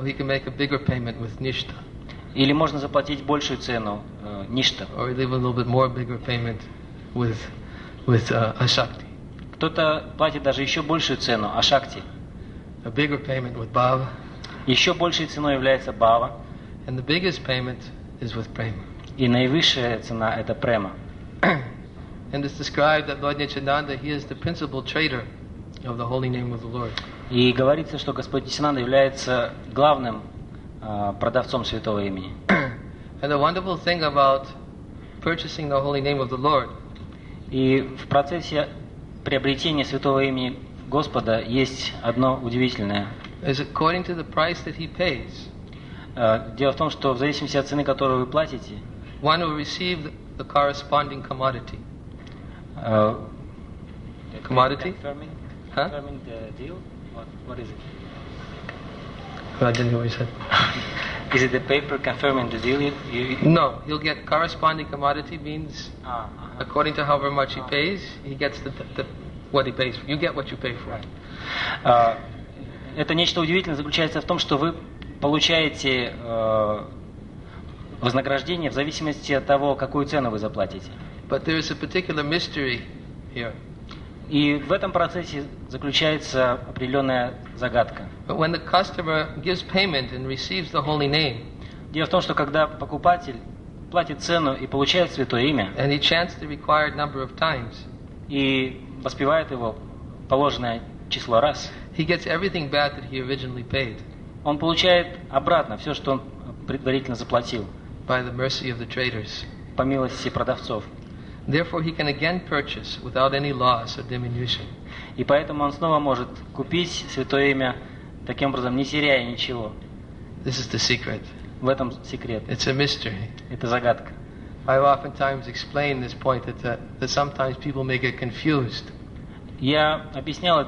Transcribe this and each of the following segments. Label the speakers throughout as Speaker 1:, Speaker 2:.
Speaker 1: Or he can make a bigger payment with nishta.
Speaker 2: Или можно заплатить большую цену, ништа.
Speaker 1: Or leave a little bit more bigger payment with ashakti.
Speaker 2: Кто-то платит даже еще большую цену, ашакти.
Speaker 1: A bigger payment with bhava.
Speaker 2: Еще большей ценой является бхава.
Speaker 1: And the biggest payment is with prema.
Speaker 2: И наивысшая цена это према.
Speaker 1: And it's described that Lord Nityananda, he is the principal trader of the holy name of the Lord.
Speaker 2: И говорится, что Господь Нитьянанда является главным продавцом святого имени.
Speaker 1: And the wonderful thing about purchasing the holy name of the Lord,
Speaker 2: и в процессе приобретения святого имени Господа есть одно удивительное.
Speaker 1: is according to the price that he pays.
Speaker 2: Дело в том, что в зависимости от цены, которую вы платите,
Speaker 1: One will receive the corresponding commodity. Commodity? Huh?
Speaker 2: Confirming the deal? What is it?
Speaker 1: I didn't hear what you said.
Speaker 2: Is it the paper confirming the deal?
Speaker 1: No, he'll get corresponding commodity means according to however much he pays, he gets what he pays for. You get what you pay for.
Speaker 2: Это нечто удивительное заключается в том, что вы получаете вознаграждение в зависимости от того, какую цену вы заплатите.
Speaker 1: But there is a particular mystery here.
Speaker 2: И в этом процессе заключается определенная загадка.
Speaker 1: But when the customer gives payment and receives the holy name,
Speaker 2: Дело в том, что когда покупатель платит цену и получает святое имя,
Speaker 1: and he chants the required number of times,
Speaker 2: и воспевает его положенное число раз,
Speaker 1: he gets everything back that he originally paid
Speaker 2: он получает обратно все, что он предварительно заплатил,
Speaker 1: by the mercy of the traders.
Speaker 2: по милости продавцов.
Speaker 1: Therefore, he can again purchase without any loss or diminution.
Speaker 2: И поэтому он снова может купить святое имя, таким образом не теряя ничего.
Speaker 1: This is the secret.
Speaker 2: В этом секрет.
Speaker 1: It's a mystery.
Speaker 2: Это загадка.
Speaker 1: I've oftentimes explained this point that sometimes people may get confused.
Speaker 2: Я объяснял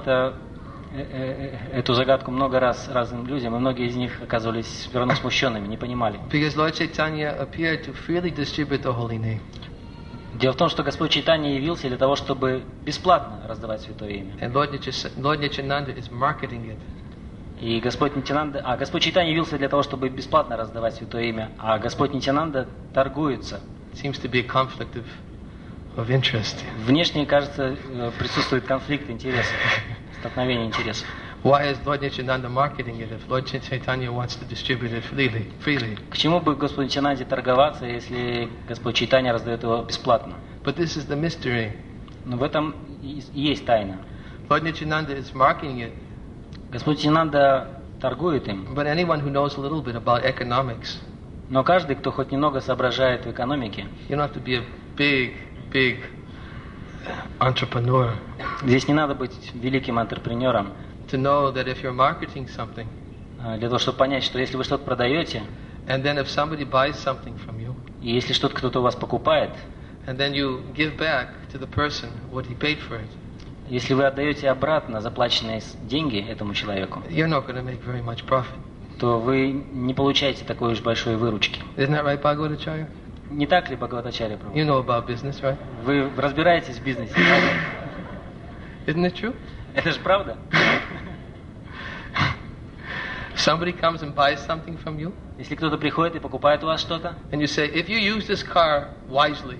Speaker 2: эту загадку много раз разным людям, и многие из них оказывались все равно смущенными, не понимали.
Speaker 1: Because Lord Chaitanya appeared to freely distribute the holy name.
Speaker 2: Дело в том, что Господь Чайтанья явился для того, чтобы бесплатно раздавать святое имя.
Speaker 1: And Lord Nityananda is marketing it.
Speaker 2: И Господь Чайтанья явился для того, чтобы бесплатно раздавать святое имя, а Господь Нитьянанда торгуется.
Speaker 1: Seems to be a conflict of interest.
Speaker 2: Внешне, кажется, присутствует конфликт интересов, столкновение интересов.
Speaker 1: Why is Lord Nityananda marketing it if Lord Chaitanya wants to distribute it freely?
Speaker 2: К чему бы Господь Нитьянанде торговаться, если Господь Чайтанья раздает его бесплатно?
Speaker 1: But this is the mystery.
Speaker 2: Но в этом и есть тайна.
Speaker 1: Lord Nityananda is marketing it.
Speaker 2: Господь Нитьянанда торгует им.
Speaker 1: But anyone who knows a little bit about economics,
Speaker 2: Но каждый, кто хоть немного соображает в экономике,
Speaker 1: you don't have to be a big entrepreneur
Speaker 2: здесь не надо быть великим интерпренером,
Speaker 1: to know that if you're marketing something,
Speaker 2: для того, чтобы понять, что если вы что-то продаете,
Speaker 1: and then if somebody buys something from you,
Speaker 2: и если что-то кто-то у вас покупает,
Speaker 1: and then you give back to the person what he paid for it,
Speaker 2: если вы отдаете обратно заплаченные деньги этому человеку,
Speaker 1: you're not going to make very much profit.
Speaker 2: то вы не получаете такой уж большой выручки.
Speaker 1: Isn't that right, Bhagavata-charya?
Speaker 2: Не так ли, Бхагаватачарья Прабху?
Speaker 1: You know about business, right?
Speaker 2: Вы разбираетесь в бизнесе, правда?
Speaker 1: Isn't it true?
Speaker 2: Это же правда?
Speaker 1: Somebody comes and buys something from you,
Speaker 2: Если кто-то приходит и покупает у вас что-то,
Speaker 1: and you say, if you use this car wisely,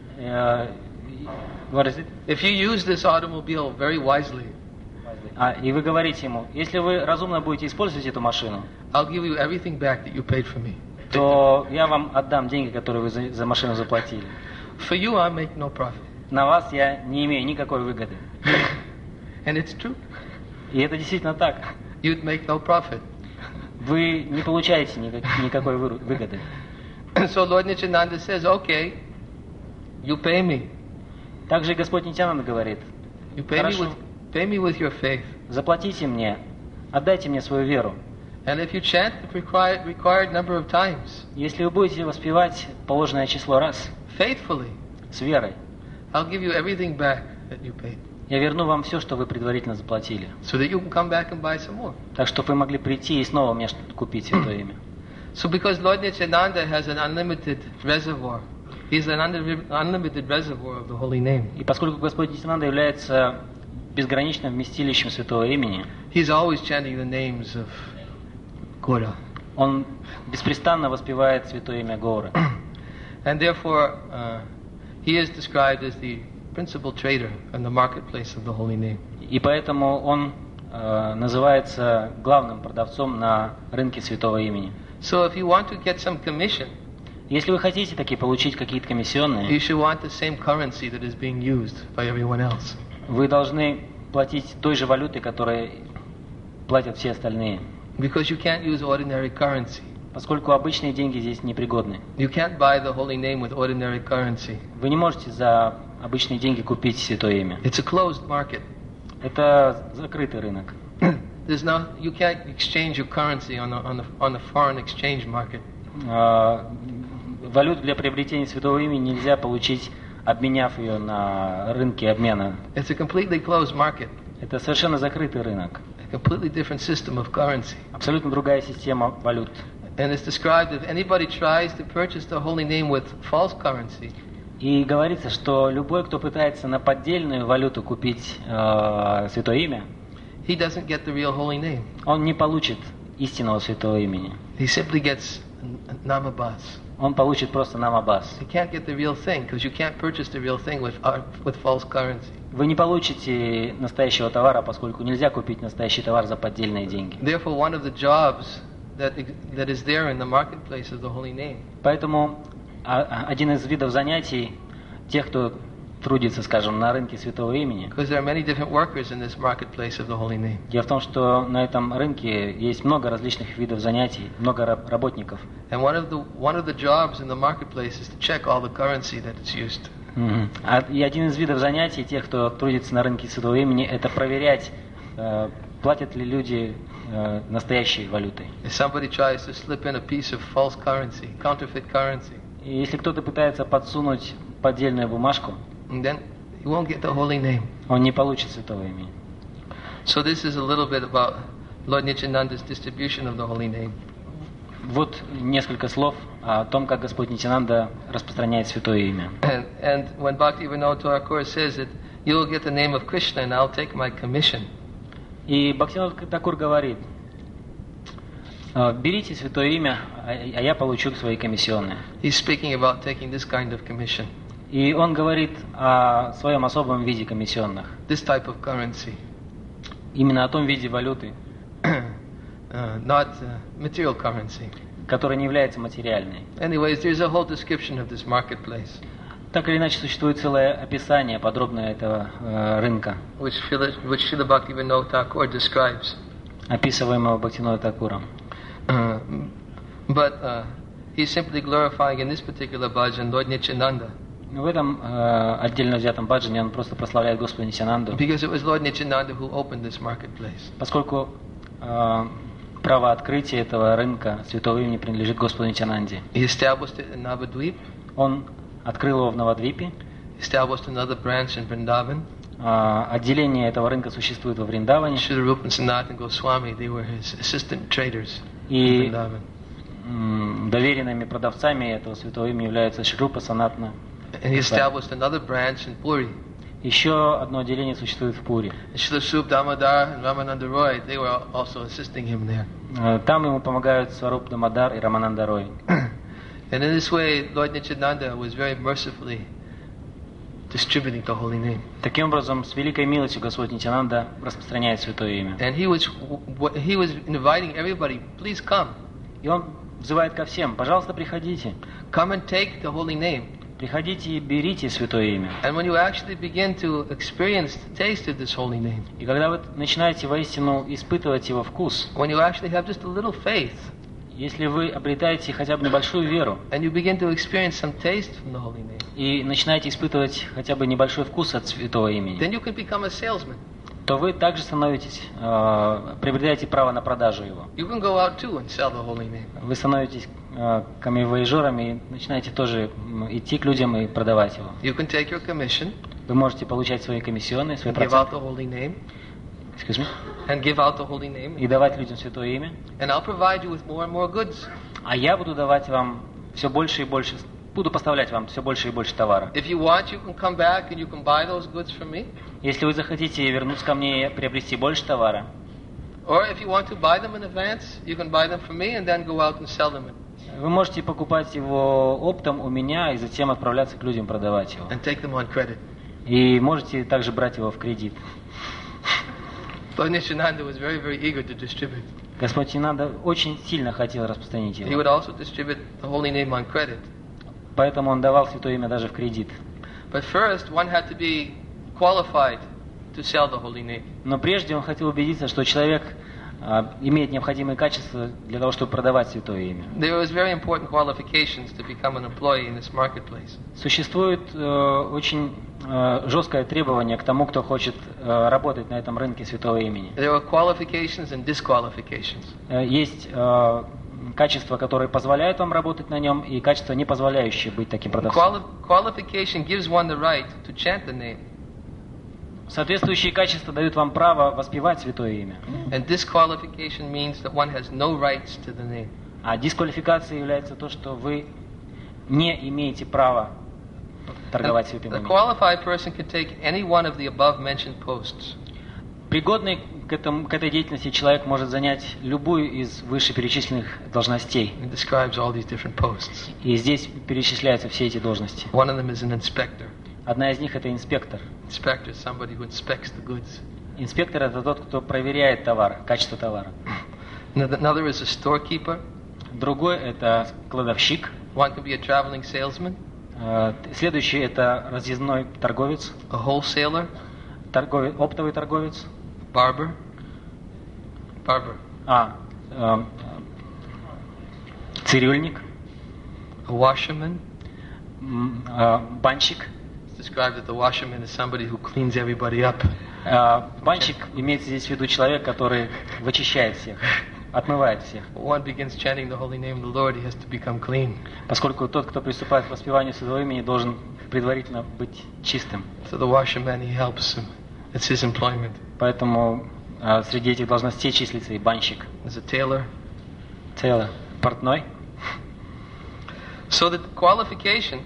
Speaker 2: what is it?
Speaker 1: if you use this automobile very wisely,
Speaker 2: И вы говорите ему, если вы разумно будете использовать эту машину,
Speaker 1: I'll give you everything back that you paid for me.
Speaker 2: то я вам отдам деньги, которые вы за машину заплатили.
Speaker 1: For you, I make no profit.
Speaker 2: На вас я не имею никакой выгоды.
Speaker 1: And it's true.
Speaker 2: И это действительно так.
Speaker 1: You'd make no profit.
Speaker 2: Вы не получаете никакой выгоды.
Speaker 1: So Lord Nityananda says, okay, you pay me.
Speaker 2: Также и Господь Нитьянанда говорит,
Speaker 1: You pay me with your faith.
Speaker 2: заплатите мне, отдайте мне свою веру.
Speaker 1: And if you chant the required number of times,
Speaker 2: Если вы будете воспевать положенное число раз,
Speaker 1: faithfully,
Speaker 2: с верой,
Speaker 1: I'll give you everything back that you paid,
Speaker 2: я верну вам все, что вы предварительно заплатили.
Speaker 1: so that you can come back and buy some more.
Speaker 2: Так что вы могли прийти и снова мне купить святое имя.
Speaker 1: So because Lord Nityananda has an unlimited reservoir, He's an unlimited reservoir of the holy name.
Speaker 2: И поскольку Господь Нитьянанда является безграничным вместилищем святого имени,
Speaker 1: He's always chanting the names of Gora.
Speaker 2: Он беспрестанно воспевает святое имя Гауры.
Speaker 1: And therefore, he is described as the principal trader in the marketplace of the holy name.
Speaker 2: И поэтому он называется главным продавцом на рынке святого имени.
Speaker 1: So if you want to get some commission,
Speaker 2: Если вы хотите таки получить какие-то комиссионные,
Speaker 1: you should want the same currency that is being used by everyone else.
Speaker 2: вы должны платить той же валютой, которой платят все остальные.
Speaker 1: Because you can't use ordinary currency.
Speaker 2: Поскольку обычные деньги здесь непригодны.
Speaker 1: You can't buy the holy name with ordinary currency.
Speaker 2: Вы не можете за обычные деньги купить святое имя.
Speaker 1: It's a closed market.
Speaker 2: Это закрытый рынок.
Speaker 1: You can't exchange your currency on the foreign exchange market.
Speaker 2: Валюту для приобретения святого имени нельзя получить, обменяв ее на рынке обмена.
Speaker 1: It's a completely closed market.
Speaker 2: Это совершенно закрытый рынок.
Speaker 1: A completely different system of currency.
Speaker 2: Абсолютно другая система валют.
Speaker 1: And it's described if anybody tries to purchase the holy name with false currency.
Speaker 2: И говорится, что любой, кто пытается на поддельную валюту купить святое имя,
Speaker 1: He doesn't get the real holy name.
Speaker 2: он не получит истинного святого имени.
Speaker 1: He simply gets namabas.
Speaker 2: Он получит просто намабас.
Speaker 1: You can't get the real thing because you can't purchase the real thing with false currency.
Speaker 2: Вы не получите настоящего товара, поскольку нельзя купить настоящий товар за поддельные деньги.
Speaker 1: Therefore, one of the jobs that is there in the marketplace of the holy name.
Speaker 2: Поэтому один из видов занятий тех, кто трудится, скажем, на рынке святого имени.
Speaker 1: Because there are many different workers in this marketplace of the holy name.
Speaker 2: Дело в том, что на этом рынке есть много различных видов занятий, много работников.
Speaker 1: And one of the jobs in the marketplace is to check all the currency that is used.
Speaker 2: И один из видов занятий тех, кто трудится на рынке святого имени, это проверять, платят ли люди настоящей валютой.
Speaker 1: If somebody tries to slip in a piece of false currency, counterfeit currency,
Speaker 2: И если кто-то пытается подсунуть поддельную бумажку,
Speaker 1: then he won't get the holy name.
Speaker 2: он не получит святого имени.
Speaker 1: So this is a little bit about Lord Nityananda's distribution of the holy name.
Speaker 2: Вот несколько слов о том, как Господь Нитянанда распространяет святое имя.
Speaker 1: And when Bhaktivinoda Thakur says that you will get the name of Krishna and I'll take my commission.
Speaker 2: И Бхактивинода Thakura говорит: берите святое имя, а я получу свои комиссионные.
Speaker 1: He's speaking about taking this kind of commission.
Speaker 2: И он говорит о своем особом виде комиссионных.
Speaker 1: This type of currency.
Speaker 2: Именно о том виде валюты,
Speaker 1: not material currency.
Speaker 2: которая не является материальной.
Speaker 1: Anyways, there's a whole description of this marketplace.
Speaker 2: Так или иначе, существует целое описание подробное этого рынка,
Speaker 1: Which Srila Bhaktivinoda Thakur describes.
Speaker 2: описываемого Бхактивинодом Thakуром.
Speaker 1: But he's simply glorifying in this particular bhajan Lord Nityananda.
Speaker 2: В этом отдельно взятом баджане он просто прославляет Господа Нитянанду,
Speaker 1: Because it was Lord Nityananda who opened this marketplace.
Speaker 2: поскольку право открытия этого рынка святого имени принадлежит Господу Нитянанде.
Speaker 1: He established it in Navadvip,
Speaker 2: Он открыл его в Навадвипе.
Speaker 1: established another branch in Vrindavan.
Speaker 2: Отделение этого рынка существует во Вриндаване.
Speaker 1: Srila Rupa and Sanatana Goswami, they were his assistant traders in
Speaker 2: И
Speaker 1: Vrindavan.
Speaker 2: доверенными продавцами этого святого имени являются Шрупа, Санатана.
Speaker 1: And he established another branch in Puri.
Speaker 2: Еще одно отделение существует в Пури.
Speaker 1: And Srila Sup Damodar and Ramananda Roy, they were also assisting him there.
Speaker 2: Там ему помогают Сваруп Дамодар и Рамананда Рой.
Speaker 1: And in this way, Lord Nityananda was very mercifully distributing the holy name.
Speaker 2: Таким образом, с великой милостью Господь Нитянанда распространяет святое имя.
Speaker 1: And he was inviting everybody, please come.
Speaker 2: И он взывает ко всем: пожалуйста, приходите.
Speaker 1: Come and take the holy name.
Speaker 2: Приходите и берите святое имя.
Speaker 1: And when you actually begin to experience the taste of this holy name,
Speaker 2: И когда вы начинаете воистину испытывать его вкус,
Speaker 1: when you actually have just a little faith,
Speaker 2: если вы обретаете хотя бы небольшую веру
Speaker 1: and you begin to experience some taste from the holy name,
Speaker 2: и начинаете испытывать хотя бы небольшой вкус от святого имени,
Speaker 1: then you can become a salesman.
Speaker 2: то вы также становитесь, приобретаете право на продажу его.
Speaker 1: You can go out too and sell the holy name.
Speaker 2: Вы становитесь камевояжерами и начинаете тоже идти к людям и продавать его.
Speaker 1: You can take your commission,
Speaker 2: Вы можете получать свои комиссионные, свои
Speaker 1: give out
Speaker 2: проценты,
Speaker 1: the holy name,
Speaker 2: excuse me,
Speaker 1: and give out the holy name,
Speaker 2: и давать людям святое имя,
Speaker 1: and I'll provide you with more and more goods.
Speaker 2: а я буду давать вам все больше и больше, буду поставлять вам все больше и больше товара.
Speaker 1: If you want, you can come back and you can buy those goods from me.
Speaker 2: Если вы захотите вернуться ко мне и приобрести больше товара,
Speaker 1: Or if you want to buy them in advance, you can buy them from me and then go out and sell them
Speaker 2: Вы можете покупать его оптом у меня и затем отправляться к людям продавать его.
Speaker 1: and take them on credit.
Speaker 2: И можете также брать его в кредит.
Speaker 1: Lord Nityananda was very, very eager to distribute.
Speaker 2: Господь Нитянанда очень сильно хотел распространить
Speaker 1: He
Speaker 2: его.
Speaker 1: would also distribute the holy name on credit.
Speaker 2: Поэтому он давал Святое Имя даже в кредит.
Speaker 1: But first, one had to be qualified to sell the holy name.
Speaker 2: Но прежде он хотел убедиться, что человек имеет необходимые качества для того, чтобы продавать Святое Имя.
Speaker 1: There was very important qualifications to become an employee in this marketplace.
Speaker 2: Существует очень жесткое требование к тому, кто хочет работать на этом рынке Святого Имени.
Speaker 1: There were qualifications and disqualifications.
Speaker 2: Есть качества, которые позволяют вам работать на нем, и качества, не позволяющие быть таким продавцом.
Speaker 1: Qualification gives one the right to chant the name.
Speaker 2: Соответствующие качества дают вам право воспевать Святое Имя.
Speaker 1: And disqualification means that one has no rights to the name.
Speaker 2: А дисквалификацией является то, что вы не имеете права торговать Святым
Speaker 1: The
Speaker 2: Именем.
Speaker 1: qualified person can take any one of the above mentioned posts.
Speaker 2: Пригодный к этой деятельности человек может занять любую из вышеперечисленных должностей.
Speaker 1: It describes all these different posts.
Speaker 2: И здесь перечисляются все эти должности.
Speaker 1: One of them is an inspector.
Speaker 2: Одна из них это инспектор.
Speaker 1: Inspector is somebody who inspects the goods.
Speaker 2: Инспектор это тот, кто проверяет товар, качество товара.
Speaker 1: Another is a storekeeper.
Speaker 2: Другой это кладовщик.
Speaker 1: One can be a traveling salesman,
Speaker 2: Следующий это разъездной торговец,
Speaker 1: a wholesaler,
Speaker 2: оптовый торговец,
Speaker 1: barber,
Speaker 2: цирюльник,
Speaker 1: a washerman.
Speaker 2: банщик.
Speaker 1: It's described that the washerman is somebody who cleans everybody up.
Speaker 2: Банщик имеется здесь в виду человек, который вычищает всех, отмывает всех.
Speaker 1: When one begins chanting the holy name of the Lord, he has to become clean.
Speaker 2: Поскольку тот, кто приступает к воспеванию Святого Имени, должен предварительно быть чистым.
Speaker 1: So the washerman, he helps him. It's his employment.
Speaker 2: Поэтому среди этих должностей числится и банщик.
Speaker 1: There's a tailor.
Speaker 2: Целый портной.
Speaker 1: So the qualification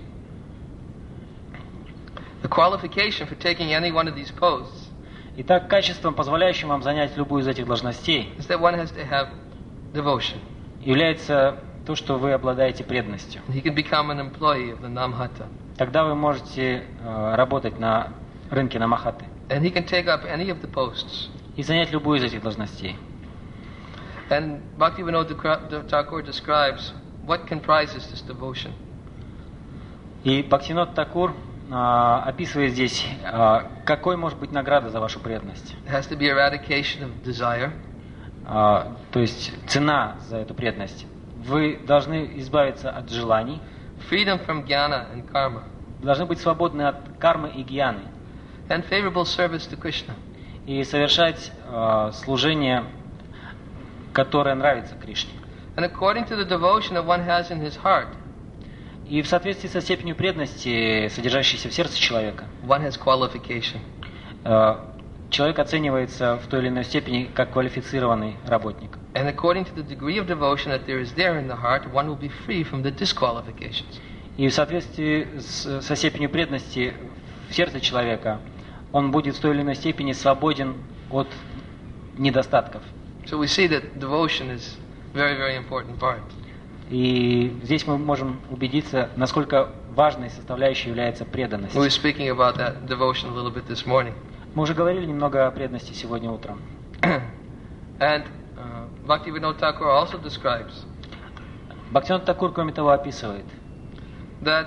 Speaker 1: for taking any one of these posts
Speaker 2: Итак, качеством, позволяющим вам занять любую из этих должностей,
Speaker 1: is that one has to have devotion.
Speaker 2: является то, что вы обладаете преданностью.
Speaker 1: He can become an employee of the Namhata.
Speaker 2: Тогда вы можете работать на рынке Намахаты
Speaker 1: And he can take up any of the posts.
Speaker 2: и занять любую из этих должностей.
Speaker 1: And Bhaktivinoda Thakur describes what comprises this devotion.
Speaker 2: И Бхактивинод Такур описывает здесь, какой может быть награда за вашу преданность.
Speaker 1: It has to be eradication of desire.
Speaker 2: То есть цена за эту преданность. Вы должны избавиться от желаний,
Speaker 1: Freedom from jnana and karma.
Speaker 2: должны быть свободны от кармы и гьяны
Speaker 1: And favorable service to Krishna.
Speaker 2: и совершать служение, которое нравится Кришне.
Speaker 1: And according to the devotion that one has in his heart,
Speaker 2: И в соответствии со степенью преданности, содержащейся в сердце человека,
Speaker 1: one has qualification.
Speaker 2: человек оценивается в той или иной степени как квалифицированный работник.
Speaker 1: And according to the degree of devotion that there is there in the heart, one will be free from the disqualifications.
Speaker 2: И в соответствии со степенью преданности в сердце человека, он будет в той или иной степени свободен от недостатков.
Speaker 1: So we see that devotion is a very, very important part.
Speaker 2: И здесь мы можем убедиться, насколько важной составляющей является преданность.
Speaker 1: We were speaking about that devotion a little bit this morning.
Speaker 2: Мы уже говорили немного о преданности сегодня утром.
Speaker 1: And Bhaktivinoda Thakur also describes
Speaker 2: Бхактивинод Такур, кроме того, описывает,
Speaker 1: that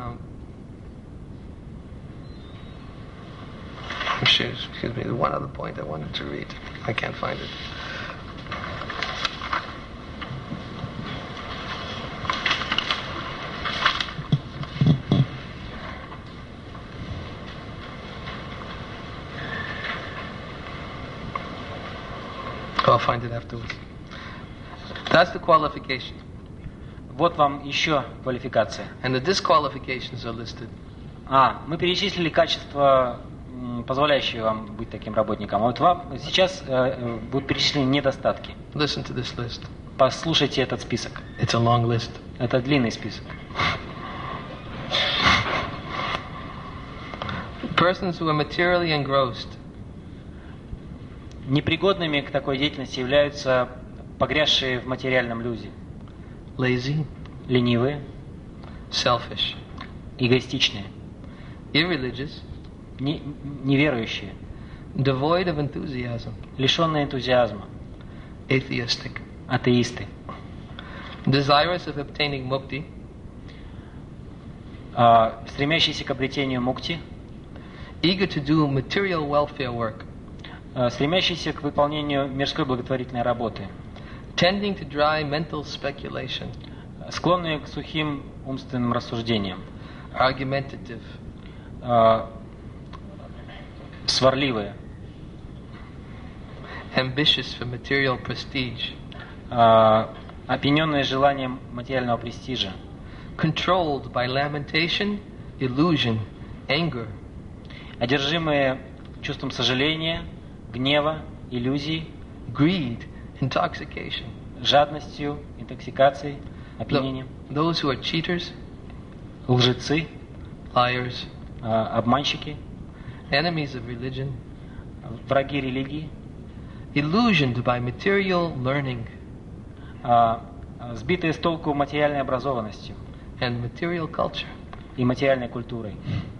Speaker 1: excuse me, the one other point I wanted to read. I can't find it. I'll find it afterwards. That's the qualification.
Speaker 2: вот вам еще квалификация.
Speaker 1: And the disqualifications are listed.
Speaker 2: Мы перечислили качества, позволяющие вам быть таким работником. А вот вам сейчас будут перечислены недостатки.
Speaker 1: Listen to this list.
Speaker 2: Послушайте этот список.
Speaker 1: It's a long list.
Speaker 2: Это длинный список.
Speaker 1: Persons who are materially engrossed
Speaker 2: Непригодными к такой деятельности являются погрязшие в материальном люди,
Speaker 1: lazy,
Speaker 2: ленивые,
Speaker 1: selfish,
Speaker 2: эгоистичные,
Speaker 1: irreligious,
Speaker 2: неверующие,
Speaker 1: devoid of enthusiasm,
Speaker 2: лишенные энтузиазма,
Speaker 1: atheistic,
Speaker 2: атеисты,
Speaker 1: desirous of obtaining mukti,
Speaker 2: стремящиеся к обретению мукти,
Speaker 1: eager to do material welfare work,
Speaker 2: стремящиеся к выполнению мирской благотворительной работы,
Speaker 1: tending to dry mental speculation,
Speaker 2: склонные к сухим умственным рассуждениям,
Speaker 1: argumentative,
Speaker 2: сварливые,
Speaker 1: ambitious for material prestige,
Speaker 2: опьяненные желанием материального престижа,
Speaker 1: controlled by lamentation, illusion, anger,
Speaker 2: одержимые чувством сожаления, гнева, иллюзий,
Speaker 1: greed, intoxication,
Speaker 2: жадностью, интоксикацией, опьянением,
Speaker 1: those who are cheaters,
Speaker 2: лжецы,
Speaker 1: liars,
Speaker 2: обманщики,
Speaker 1: enemies of religion,
Speaker 2: враги религии,
Speaker 1: illusioned by material learning,
Speaker 2: сбитые с толку материальной образованностью
Speaker 1: and material culture.
Speaker 2: И материальной культурой,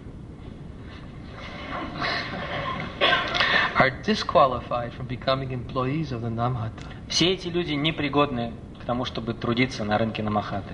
Speaker 1: are disqualified from becoming employees of the Namhata.
Speaker 2: Все эти люди непригодны к тому, чтобы трудиться на рынке Намахаты.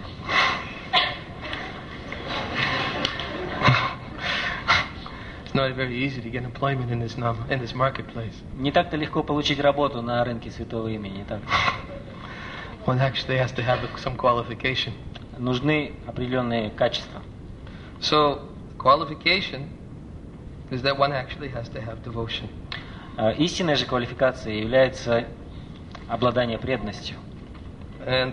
Speaker 1: It's not very easy to get employment in this marketplace.
Speaker 2: Не так-то легко получить работу на рынке Святого Имени, так?
Speaker 1: One actually has to have some qualification.
Speaker 2: Нужны определенные качества.
Speaker 1: So, qualification is that one actually has to have devotion.
Speaker 2: Истинной же квалификацией является обладание преданностью.
Speaker 1: And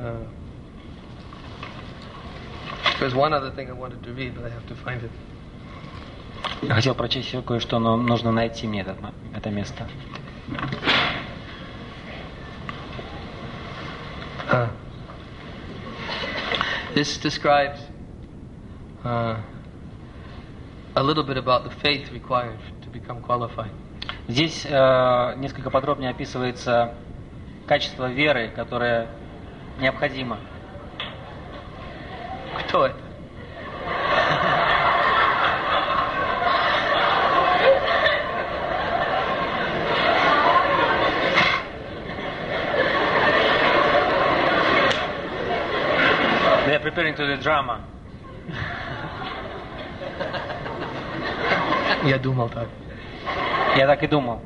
Speaker 1: there's one other thing I wanted to read, but I have to find it.
Speaker 2: Я хотел прочесть еще кое-что, но нужно найти мне это место.
Speaker 1: This describes a little bit about the faith required to become qualified.
Speaker 2: Здесь несколько подробнее описывается качество веры, которое необходимо.
Speaker 1: Кто это?
Speaker 2: They're preparing to the drama.
Speaker 1: Я думал так.
Speaker 2: Я так и думал.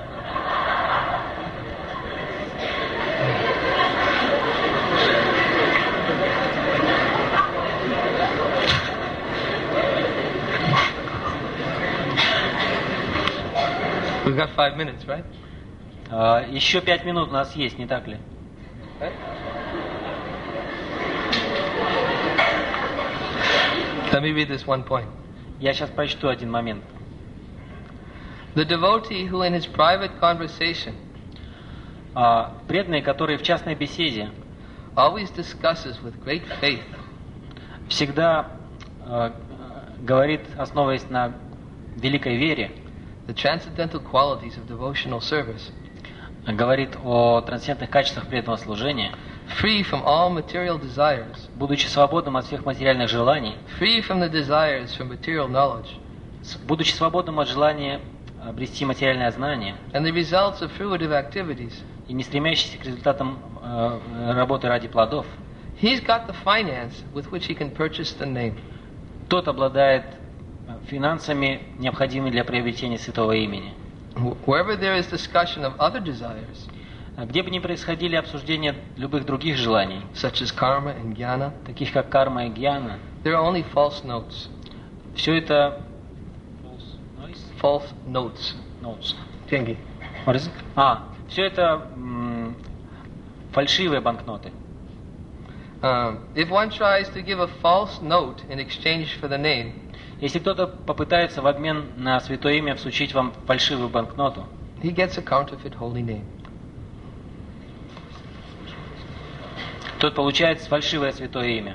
Speaker 1: We've got 5 minutes, right?
Speaker 2: Еще 5 минут у нас есть, не так ли?
Speaker 1: Let me read this one point.
Speaker 2: Я сейчас прочту один момент.
Speaker 1: The devotee who in his private conversation
Speaker 2: преданный, который в частной беседе
Speaker 1: always discusses with great faith
Speaker 2: всегда говорит, основываясь на великой вере,
Speaker 1: the transcendental qualities of devotional service,
Speaker 2: говорит о трансцендентных качествах преданного служения,
Speaker 1: free from all material desires,
Speaker 2: будучи свободным от всех материальных желаний,
Speaker 1: free from the desires for material knowledge,
Speaker 2: будучи свободным от желания обрести материальное знание,
Speaker 1: and the results of fruitive activities,
Speaker 2: и не стремящийся к результатам работы ради плодов,
Speaker 1: he's got the finance with which he can purchase the name.
Speaker 2: Тот обладает финансами, необходимыми для приобретения святого имени.
Speaker 1: Wherever there is discussion of other desires,
Speaker 2: где бы ни происходили обсуждения любых других желаний,
Speaker 1: such as karma and jnana,
Speaker 2: таких как карма и гьяна,
Speaker 1: there are only false notes.
Speaker 2: Все это
Speaker 1: false notes. Деньги.
Speaker 2: Все это фальшивые банкноты.
Speaker 1: If one tries to give a false note in exchange for the name,
Speaker 2: если кто-то попытается в обмен на святое имя всучить вам фальшивую банкноту,
Speaker 1: he gets a counterfeit holy name.
Speaker 2: Тот получает фальшивое святое имя.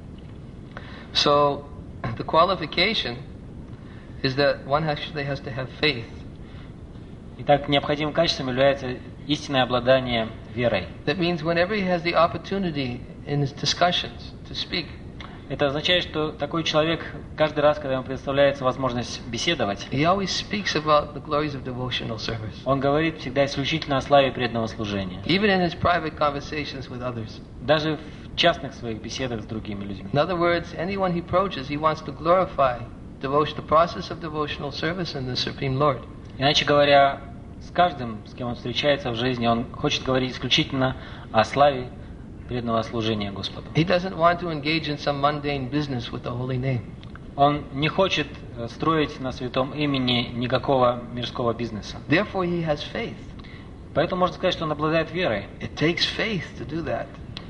Speaker 1: So, the qualification is that one actually has to have faith
Speaker 2: Итак, необходимым качеством является истинное обладание верой.
Speaker 1: That means whenever he has the opportunity in his discussions to speak,
Speaker 2: Это означает, что такой человек каждый раз, когда ему предоставляется возможность беседовать,
Speaker 1: he always speaks about the glories of devotional service.
Speaker 2: он говорит всегда исключительно о славе преданного служения.
Speaker 1: Even in his private conversations with others.
Speaker 2: Даже в частных своих беседах с другими людьми.
Speaker 1: In other words, anyone he approaches, he wants to glorify devotion, the process of devotional service and the Supreme Lord.
Speaker 2: Иначе говоря, с каждым, с кем он встречается в жизни, он хочет говорить исключительно о славе преданного служения Господу.
Speaker 1: He doesn't want to engage in some mundane business with the holy name.
Speaker 2: Он не хочет строить на святом имени никакого мирского бизнеса.
Speaker 1: Therefore, he has faith.
Speaker 2: Поэтому можно сказать, что он обладает верой.
Speaker 1: It takes faith to do that.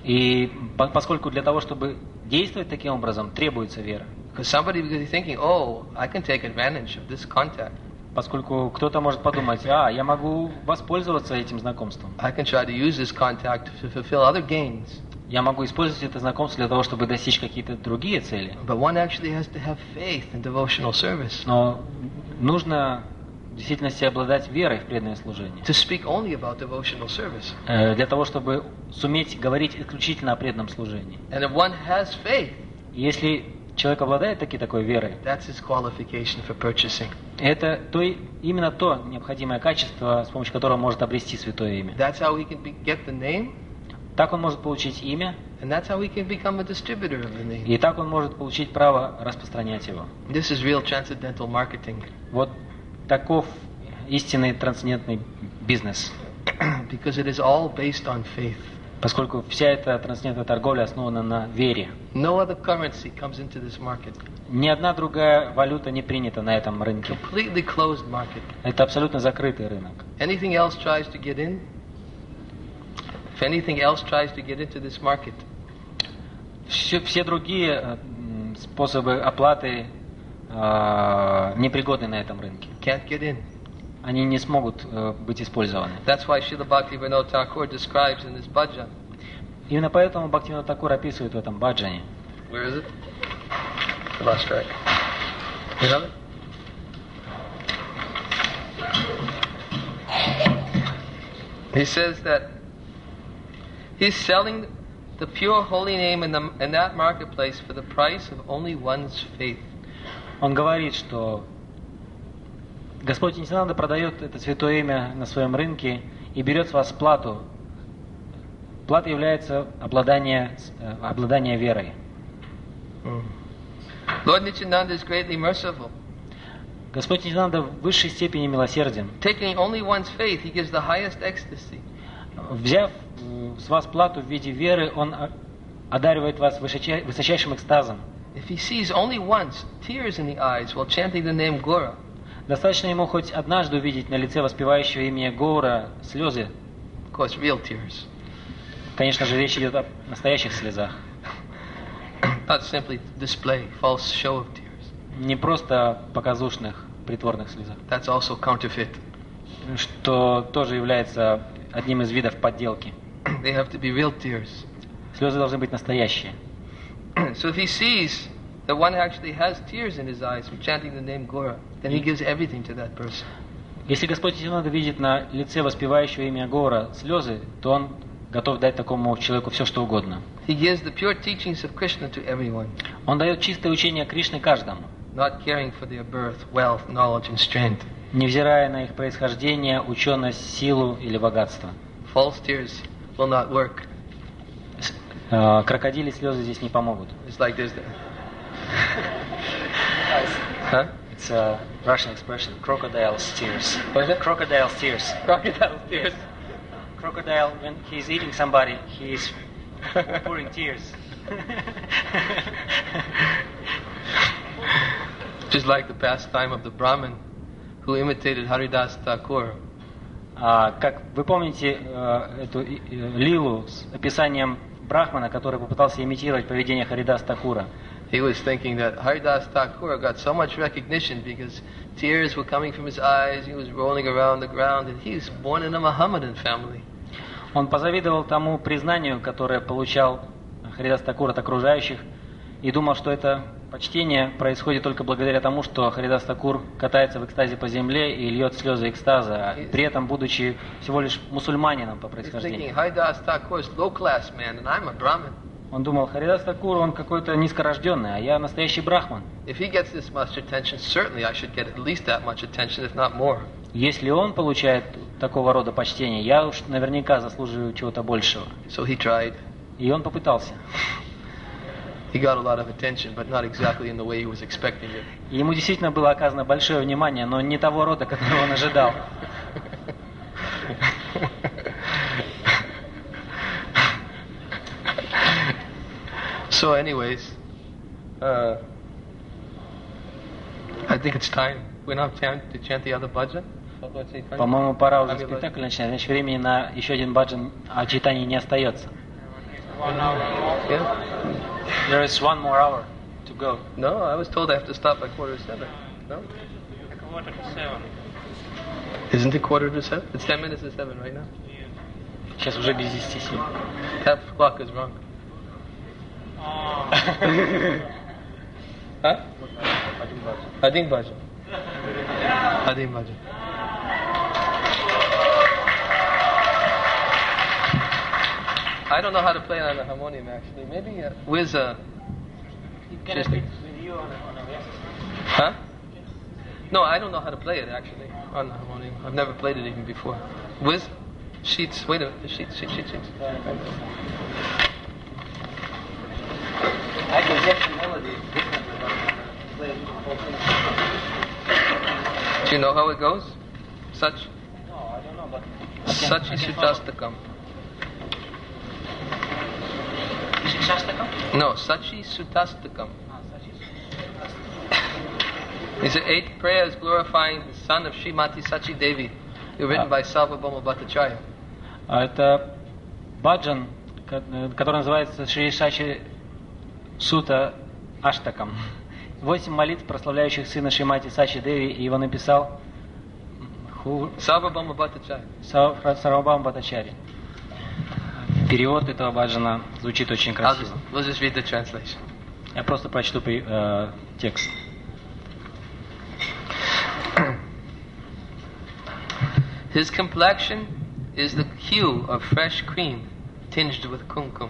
Speaker 2: И поскольку для того, чтобы действовать таким образом, требуется вера.
Speaker 1: Because he's thinking, oh, I can take advantage of this contact.
Speaker 2: Поскольку кто-то может подумать, я могу воспользоваться этим знакомством.
Speaker 1: I can try to use this contact to fulfill other gains.
Speaker 2: Я могу использовать это знакомство для того, чтобы достичь какие-то другие цели.
Speaker 1: But one actually has to have faith in devotional service.
Speaker 2: Но нужно в действительности обладать верой в преданное служение.
Speaker 1: To speak only about devotional service.
Speaker 2: Для того, чтобы суметь говорить исключительно о преданном служении.
Speaker 1: And if one has faith,
Speaker 2: если человек обладает такой верой,
Speaker 1: that's his qualification for purchasing.
Speaker 2: это именно то необходимое качество, с помощью которого может обрести святое имя.
Speaker 1: That's how he can get the name.
Speaker 2: Так он может получить имя,
Speaker 1: and that's how he can become a distributor of the name.
Speaker 2: И так он может получить право распространять его.
Speaker 1: This is real transcendental marketing.
Speaker 2: Вот таков истинный трансцендентный бизнес.
Speaker 1: Because it is all based on faith.
Speaker 2: Поскольку вся эта трансцендентная торговля основана на вере.
Speaker 1: No other currency comes into this market.
Speaker 2: Ни одна другая валюта не принята на этом рынке.
Speaker 1: Completely closed market.
Speaker 2: Это абсолютно закрытый рынок.
Speaker 1: Anything else tries to get in? If anything else tries to get into this market,
Speaker 2: все другие способы оплаты непригодны на этом рынке.
Speaker 1: Can't get in.
Speaker 2: Они не смогут быть использованы.
Speaker 1: That's why Srila Bhaktivinoda Thakur describes in this bhajan.
Speaker 2: Именно поэтому Бхактивинода Такур описывает в этом баджане.
Speaker 1: Where is it? I lost track. You have it? He says that he's selling the pure holy name in that marketplace for the price of only one's faith.
Speaker 2: Он говорит, что Господь Нитьянанда продает это святое имя на своем рынке и берет с вас плату. Плата является обладание верой.
Speaker 1: Lord Nityananda is greatly merciful.
Speaker 2: Господь Нитьянанда в высшей степени милосерден.
Speaker 1: Taking only one's faith, he gives the highest ecstasy.
Speaker 2: Взяв с вас плату в виде веры, Он одаривает вас высочайшим экстазом.
Speaker 1: If he sees only once tears in the eyes while chanting the name Gora,
Speaker 2: достаточно ему хоть однажды увидеть на лице воспевающего имя Гаура слезы.
Speaker 1: Of course, real tears.
Speaker 2: Конечно же, речь идет о настоящих слезах.
Speaker 1: Not simply display, false show of tears.
Speaker 2: Не просто показушных, притворных слезах.
Speaker 1: That's also counterfeit.
Speaker 2: Что тоже является одним из видов подделки.
Speaker 1: They have to be real tears.
Speaker 2: Слезы должны быть настоящие.
Speaker 1: So if he sees that one actually has tears in his eyes from chanting the name Gora, then he gives everything to that person.
Speaker 2: Если Господь Нитьянанда видит на лице воспевающего имя Гаура слезы, то Он готов дать такому человеку все, что угодно.
Speaker 1: He gives the pure teachings of Krishna to everyone.
Speaker 2: Он дает чистое учение Кришны каждому,
Speaker 1: not caring for their birth, wealth, knowledge and strength.
Speaker 2: невзирая на их происхождение, ученость, силу или богатство.
Speaker 1: False tears will not work.
Speaker 2: Крокодили слезы здесь не помогут.
Speaker 1: It's like this. Huh?
Speaker 2: It's a Russian expression. Crocodile's tears.
Speaker 1: What is it?
Speaker 2: Crocodile's tears.
Speaker 1: Crocodile tears.
Speaker 2: Crocodile, when he's eating somebody, he's pouring tears.
Speaker 1: Just like the pastime of the Brahmin who imitated Haridas Thakur.
Speaker 2: Как вы помните эту лилу с описанием Брахмана, который попытался имитировать поведение Харидас Такура.
Speaker 1: He was thinking that Haridas Thakur got so much recognition because tears were coming from his eyes, he was rolling around the ground, and he was born in a Mohammedan family.
Speaker 2: Он позавидовал тому признанию, которое получал Харидас Такур от окружающих, и думал, что это почтение происходит только благодаря тому, что Харидас Такур катается в экстазе по земле и льет слезы экстаза, при этом будучи всего лишь мусульманином по
Speaker 1: He's thinking,
Speaker 2: происхождению.
Speaker 1: Haridas Thakur is low class man, and I'm a Brahmin.
Speaker 2: Он думал, Харидас Такур, он какой-то низкорожденный, а я настоящий брахман.
Speaker 1: If he gets this much attention, certainly I should get at least that much attention, if not more.
Speaker 2: Если он получает такого рода почтение, я уж наверняка заслуживаю чего-то большего.
Speaker 1: So he tried.
Speaker 2: И он попытался.
Speaker 1: He got a lot of attention, but not exactly in the way he was expecting it.
Speaker 2: И ему действительно было оказано большое внимание, но не того рода, которого он ожидал.
Speaker 1: So anyways, I think it's time. We don't have time to chant the other bhajan.
Speaker 2: По-моему, пора уже спектакль начинать, значит времени на еще один баджан о читании не остается.
Speaker 1: Yeah?
Speaker 2: There is 1 more hour to go.
Speaker 1: No, I was told I have to stop by 6:45. No?
Speaker 3: 6:45.
Speaker 1: Isn't it 6:45? It's 10 minutes to 7 right now.
Speaker 2: Сейчас уже без 10:07.
Speaker 1: That clock is wrong. Huh? Adin bhajan. Adin bhajan. I don't know how to play on the harmonium actually. Maybe Wiz. Just, huh? No, I don't know how to play it actually on the harmonium. I've never played it even before. Wiz, sheets. Wait a minute. Sheets.
Speaker 2: I can get the melody.
Speaker 1: Do you know how it goes? Such.
Speaker 2: No, I don't know, but
Speaker 1: Sachi Sutastakam. No, Sachi Sutastakam. These are 8 prayers glorifying the son of Srimati Sachi Devi. They're written by Sarvabhauma Bhattacharya.
Speaker 2: Это баджан, который называется Шри Сачи Сута Аштакам. 8 молитв, прославляющих сына Шримати Сачи Деви, и его написал
Speaker 1: Sarvabhauma Bhattacharya.
Speaker 2: Сарвабхаума Бхаттачарья. Перевод этого баджана звучит очень красиво.
Speaker 1: We'll just read the translation.
Speaker 2: Я просто прочту текст.
Speaker 1: His complexion is the hue of fresh cream tinged with kumkum.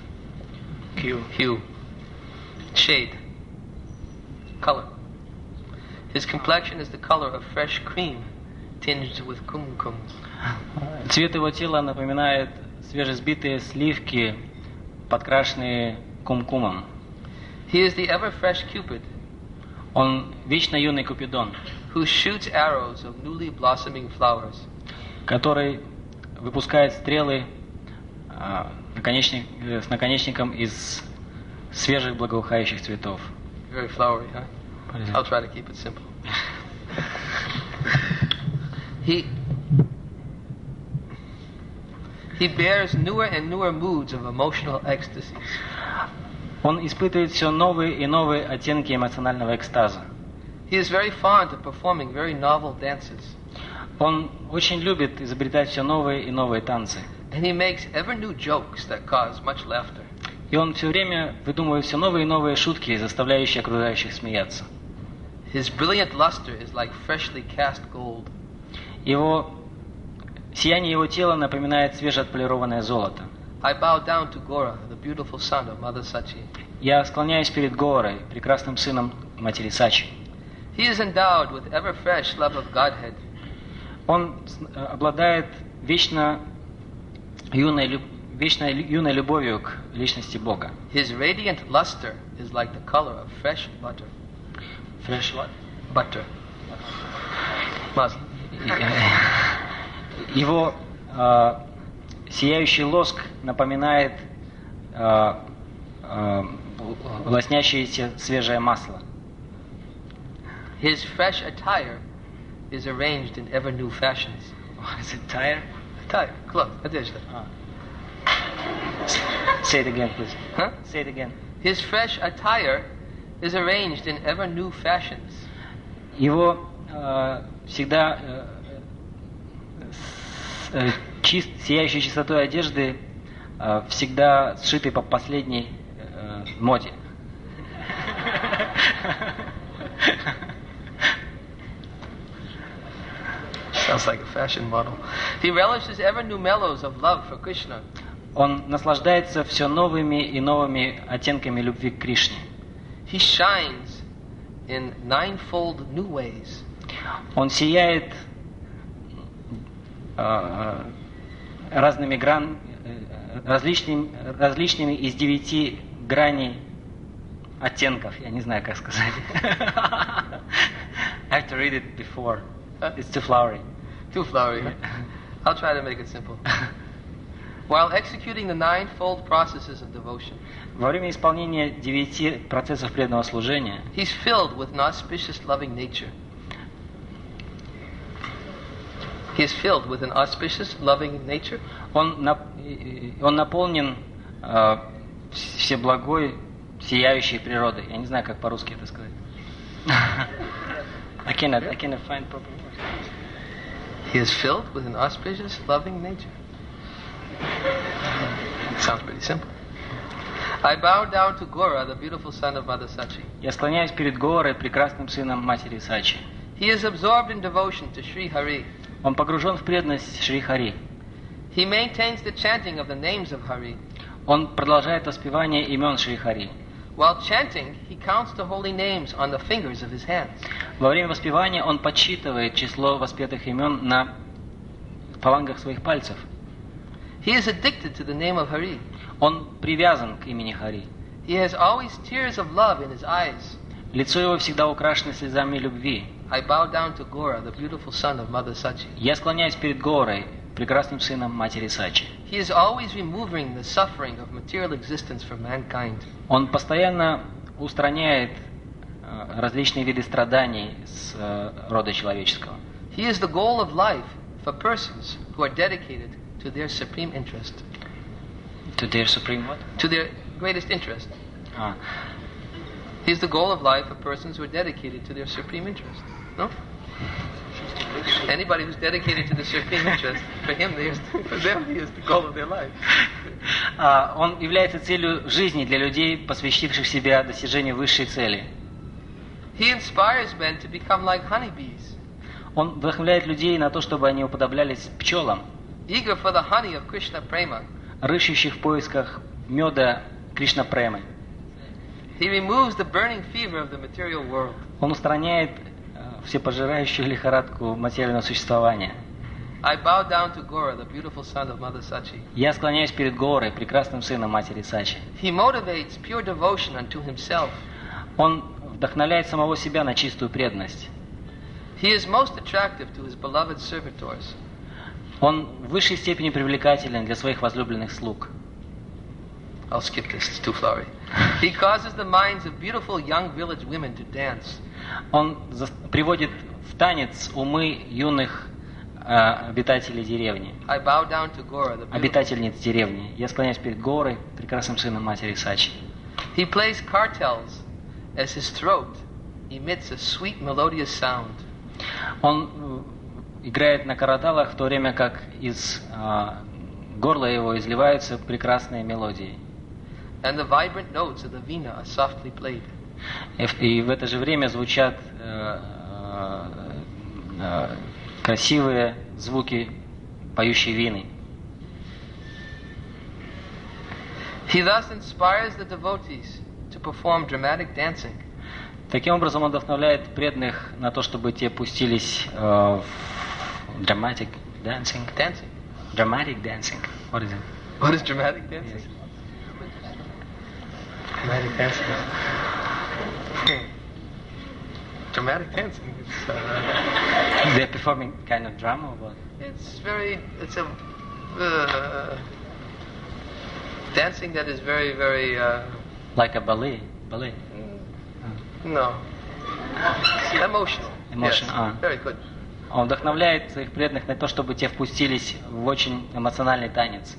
Speaker 1: Hue. Shade. Color. His complexion is the color of fresh cream tinged with kumkum.
Speaker 2: Цвет его тела напоминает свежесбитые сливки, подкрашенные кумкумом.
Speaker 1: He is the ever fresh Cupid
Speaker 2: Он вечно юный Купидон,
Speaker 1: who shoots arrows of newly blossoming flowers.
Speaker 2: который выпускает стрелы с наконечником из свежих благоухающих цветов.
Speaker 1: Very flowery, huh? I'll try to keep it simple. He bears newer and newer moods of emotional ecstasies.
Speaker 2: Он испытывает все новые и новые оттенки эмоционального экстаза.
Speaker 1: He is very fond of performing very novel dances.
Speaker 2: Он очень любит изобретать все новые и новые танцы.
Speaker 1: And he makes ever new jokes that cause much laughter.
Speaker 2: И он все время выдумывает все новые и новые шутки, заставляющие окружающих смеяться.
Speaker 1: His brilliant luster is like freshly cast gold.
Speaker 2: Сияние его тела напоминает свежеотполированное золото.
Speaker 1: I bow down to Gora, the beautiful son of Mother Sachi.
Speaker 2: Я склоняюсь перед Горой, прекрасным сыном матери Сачи.
Speaker 1: He is endowed with ever fresh love of Godhead.
Speaker 2: Он обладает вечно юной любовью к личности Бога.
Speaker 1: His radiant luster is like the color of fresh butter.
Speaker 2: Fresh what?
Speaker 1: Butter. Muslim.
Speaker 2: Его сияющий лоск напоминает лоснящееся свежее масло.
Speaker 1: His fresh attire is arranged in ever new fashions.
Speaker 2: What is it, attire?
Speaker 1: Attire, clothes, одежда.
Speaker 2: Say it again, please.
Speaker 1: Huh?
Speaker 2: Say it again.
Speaker 1: His fresh attire is arranged in ever new fashions.
Speaker 2: Его всегда сияющей чистотой одежды всегда сшиты по последней моде.
Speaker 1: Sounds like a fashion model. He relishes ever new mellows of love for Krishna.
Speaker 2: Он наслаждается все новыми и новыми оттенками любви к Кришне.
Speaker 1: He shines in ninefold new ways.
Speaker 2: Он сияет различными из 9 граней оттенков. Я не знаю, как сказать. I have to read it before. It's too flowery.
Speaker 1: Too flowery. I'll try to make it simple. While executing the ninefold processes of devotion,
Speaker 2: Во время исполнения 9 процессов преданного служения
Speaker 1: he's filled with an auspicious, loving nature. He is filled with an auspicious, loving nature.
Speaker 2: он наполнен всеблагой, сияющей природой. Я не знаю, как по-русски это сказать. I cannot find proper words.
Speaker 1: He is filled with an auspicious, loving nature. Sounds pretty simple. I bow down to Gora, the beautiful son of Mother Sachi.
Speaker 2: Я склоняюсь перед Горой, прекрасным сыном матери Сачи.
Speaker 1: He is absorbed in devotion to Sri Hari.
Speaker 2: Он погружен в преданность Шри Хари.
Speaker 1: He maintains the chanting of the names of Hari.
Speaker 2: Он продолжает воспевание имен Шри Хари.
Speaker 1: While chanting, he counts the holy names on the fingers of his hands.
Speaker 2: Во время воспевания он подсчитывает число воспетых имен на фалангах своих пальцев.
Speaker 1: He is addicted to the name of Hari.
Speaker 2: Он привязан к имени Хари.
Speaker 1: He has always tears of love in his eyes.
Speaker 2: Лицо его всегда украшено слезами любви.
Speaker 1: I bow down to Gora, the beautiful son of Mother Sachi.
Speaker 2: Я склоняюсь перед Горой, прекрасным сыном матери Сачи.
Speaker 1: He is always removing the suffering of material existence from mankind.
Speaker 2: Он постоянно устраняет различные виды страданий с рода человеческого.
Speaker 1: He is the goal of life for persons who are dedicated to their supreme interest.
Speaker 2: To their supreme what?
Speaker 1: To their greatest interest.
Speaker 2: А.
Speaker 1: He is the goal of life for persons who are dedicated to their supreme interest. No? Anybody who's dedicated to the supreme interest, for them, he is the goal of their life.
Speaker 2: Он является целью жизни для людей, посвящивших себя достижению высшей цели.
Speaker 1: He inspires men to become like honeybees.
Speaker 2: Он вдохновляет людей на то, чтобы они уподоблялись пчелам,
Speaker 1: eager for the honey of Krishna Prema.
Speaker 2: рыщущих в поисках меда Кришна Премы.
Speaker 1: He removes the burning fever of the material world.
Speaker 2: Он устраняет всепожирающую лихорадку материального существования.
Speaker 1: I bow down to Gora, the beautiful son of Mother Sachi.
Speaker 2: Я склоняюсь перед Горой, прекрасным сыном матери Сачи.
Speaker 1: He motivates pure devotion unto himself.
Speaker 2: Он вдохновляет самого себя на чистую преданность.
Speaker 1: He is most attractive to his beloved servitors.
Speaker 2: Он в высшей степени привлекателен для своих возлюбленных слуг.
Speaker 1: I'll skip this, it's too flowery. He causes the minds of beautiful young village women to dance.
Speaker 2: Он приводит в танец умы юных обитателей деревни,
Speaker 1: I bow down to Gora, the beautiful.
Speaker 2: обитательниц деревни. Я склоняюсь перед Горой, прекрасным сыном матери Сачи.
Speaker 1: He plays kartals as his throat emits a sweet melodious sound.
Speaker 2: Он играет на караталах, в то время как из горла его изливаются прекрасные мелодии.
Speaker 1: And the vibrant notes of the veena are softly played.
Speaker 2: И в это же время звучат красивые звуки поющей вины.
Speaker 1: He thus inspires the devotees to perform dramatic dancing.
Speaker 2: Таким образом, он вдохновляет преданных на то, чтобы те пустились в dramatic dancing.
Speaker 1: Dancing.
Speaker 2: Dramatic dancing. What is it?
Speaker 1: What is dramatic dancing?
Speaker 2: Yes.
Speaker 1: Dramatic dancing. Dramatic dancing.
Speaker 2: They're performing kind of drama or what?
Speaker 1: It's a dancing that is very, very.
Speaker 2: Like a ballet.
Speaker 1: No. Emotional.
Speaker 2: Emotional.
Speaker 1: Yes. Very good.
Speaker 2: Он вдохновляет своих преданных на то, чтобы те впустились в очень эмоциональный танец.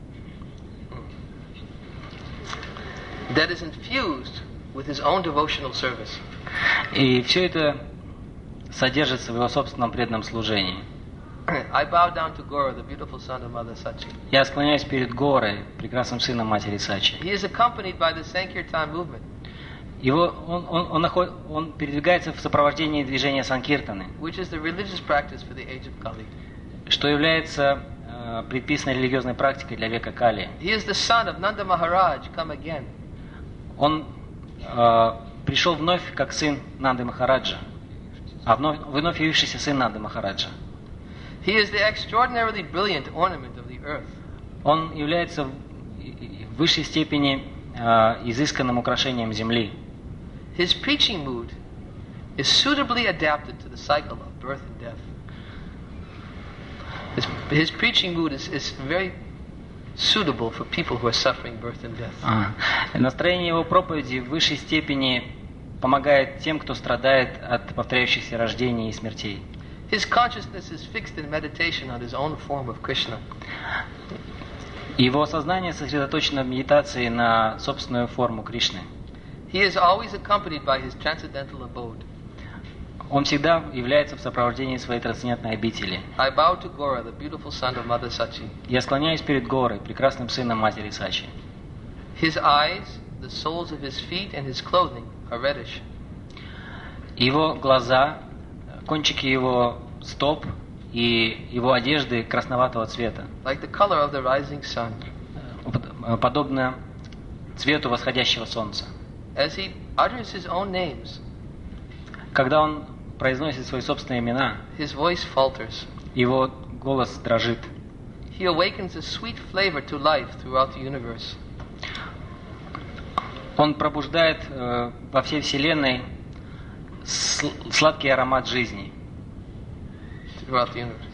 Speaker 1: That is infused with his own devotional service.
Speaker 2: И все это содержится в его собственном преданном служении.
Speaker 1: I bow down to Gora, the beautiful son of Mother Sachi.
Speaker 2: Я склоняюсь перед Горой, прекрасным сыном матери Сачи.
Speaker 1: He is accompanied by the Sankirtan movement.
Speaker 2: Он передвигается в сопровождении движения Санкиртаны,
Speaker 1: which is the religious practice for the age of Kali.
Speaker 2: что является предписанной религиозной практикой для века Кали.
Speaker 1: He is the son of Nanda Maharaj, come again.
Speaker 2: Он пришел вновь как сын Нанды Махараджа, вновь явившийся сын Нанды Махараджа.
Speaker 1: He is the extraordinarily brilliant ornament of the earth.
Speaker 2: Он является в высшей степени изысканным украшением земли.
Speaker 1: His preaching mood is suitably adapted to the cycle of birth and death. His preaching mood is very suitable for people who are suffering birth and death.
Speaker 2: Настроение его проповеди в высшей степени помогает тем, кто страдает от повторяющихся рождений и смертей.
Speaker 1: His consciousness is fixed in meditation on his own form of Krishna.
Speaker 2: Его сознание сосредоточено в медитации на собственную форму Кришны.
Speaker 1: He is always accompanied by his transcendental abode.
Speaker 2: Он всегда является в сопровождении своей трансцендентной обители.
Speaker 1: I bow to Gora, the beautiful son of Mother Sachi.
Speaker 2: Я склоняюсь перед Горой, прекрасным сыном матери Сачи.
Speaker 1: His eyes, the soles of his feet, and his clothing are reddish.
Speaker 2: Его глаза, кончики его стоп и его одежды красноватого цвета,
Speaker 1: like the color of the rising sun.
Speaker 2: Подобно цвету восходящего солнца.
Speaker 1: As he utters his own names,
Speaker 2: когда он произносит свои собственные имена,
Speaker 1: his voice falters.
Speaker 2: Его голос дрожит.
Speaker 1: He awakens a sweet flavor to life throughout the universe.
Speaker 2: Он пробуждает во всей вселенной сладкий аромат жизни.
Speaker 1: Throughout the universe.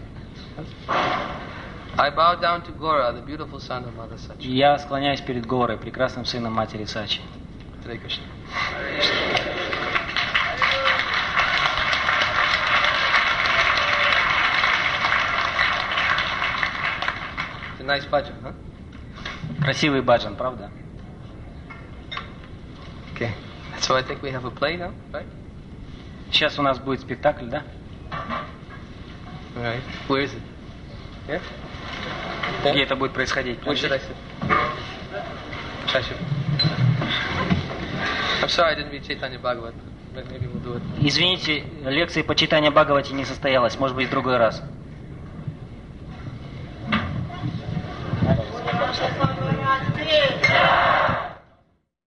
Speaker 1: I bow down to Gora, the beautiful son of Mother Sachi.
Speaker 2: Я склоняюсь перед Горой, прекрасным сыном матери Сачи.
Speaker 1: Hare Krishna. It's a nice bhajan, huh?
Speaker 2: Красивый баджан, правда?
Speaker 1: Okay. So I think we have a play now, right?
Speaker 2: Сейчас у нас будет спектакль, да?
Speaker 1: All right. Where is it? Here?
Speaker 2: Где это будет происходить?
Speaker 1: Where should I sit? I should. I'm sorry I didn't read Chaitanya Bhagavat. Maybe we'll do it.
Speaker 2: Извините, лекция по читанию Бхагавати не состоялась. Может быть, в другой раз.
Speaker 4: Yes,